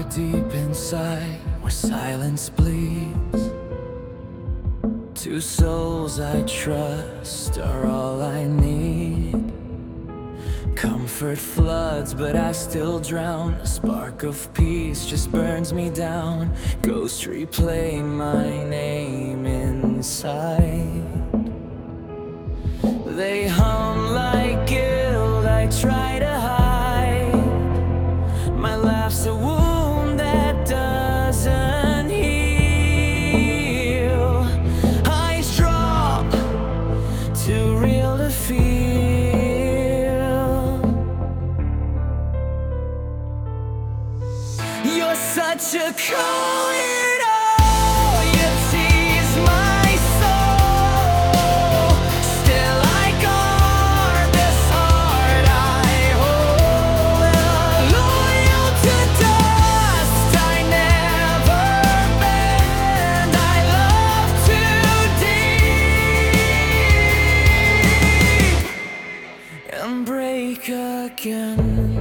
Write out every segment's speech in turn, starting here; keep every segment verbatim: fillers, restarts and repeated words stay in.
deep inside where silence bleeds. Two souls I trust are all I need. Comfort floods, but I still drown. A spark of peace just burns me down. Ghosts replay my name inside. They hum like guilt I try to hide. My laugh's a wound that doesn't heal. Eyes drop, too real to feel. You're such a cold, oh, you tease my soul. Still I guard this heart I hold. Loyal to dust, I never bend. I love too deep and break again.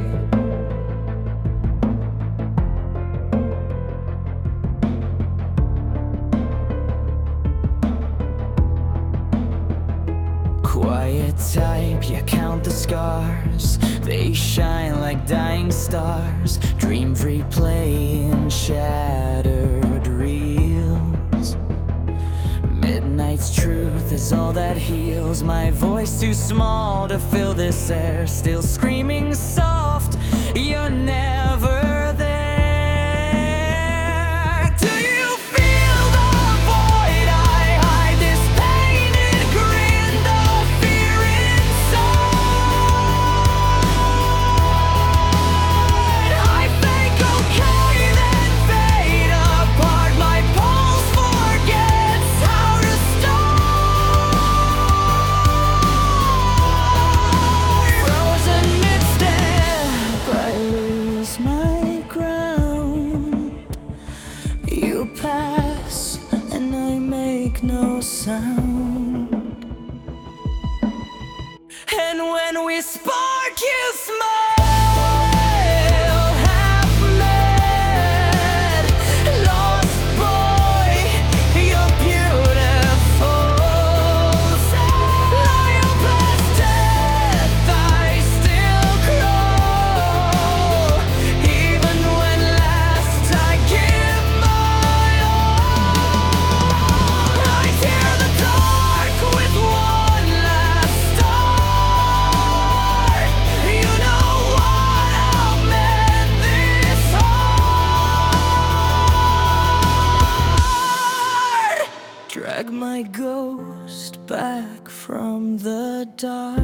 Quiet type, you count the scars. They shine like dying stars. Dream replay in shattered reels. Midnight's truth is all that heals. My voice too small to fill this air. Still screaming soft, you're never there. Do you feel the void I hide? This painted grin, the fear inside. I fake okay, then fade apart. My pulse forgets how to start. Frozen mid-step, I lose my ground. You pass, and I make no sound. And when we spark, you smile. Half mad, lost boy, you're beautiful. Loyal past death, I still crawl. Even when last I give my all. I tear the dark with one last start. You know what I'll mend this heart. Drag my ghost back from the dark.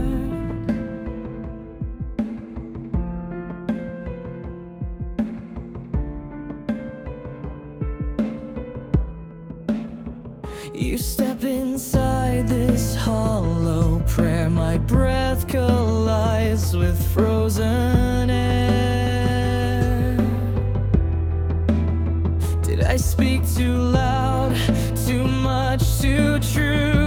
You step inside this hollow prayer. My breath collides with frozen air. Did I speak too loud, too much, too true?